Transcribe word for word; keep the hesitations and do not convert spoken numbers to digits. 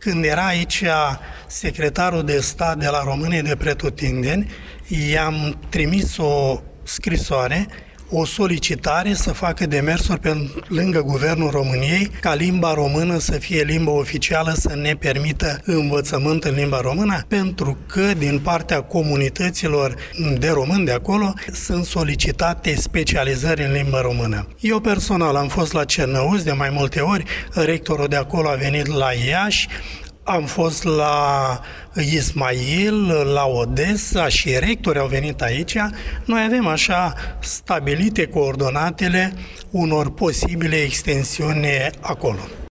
Când era aici secretarul de stat de la România de Pretutindeni, i-am trimis o scrisoare, o solicitare să facă demersuri pe lângă Guvernul României ca limba română să fie limba oficială, să ne permită învățământ în limba română, pentru că din partea comunităților de români de acolo sunt solicitate specializări în limba română. Eu personal am fost la Cernăuți de mai multe ori, rectorul de acolo a venit la Iași, am fost la Ismail, la Odessa și rectori au venit aici. Noi avem așa stabilite coordonatele unor posibile extensiuni acolo.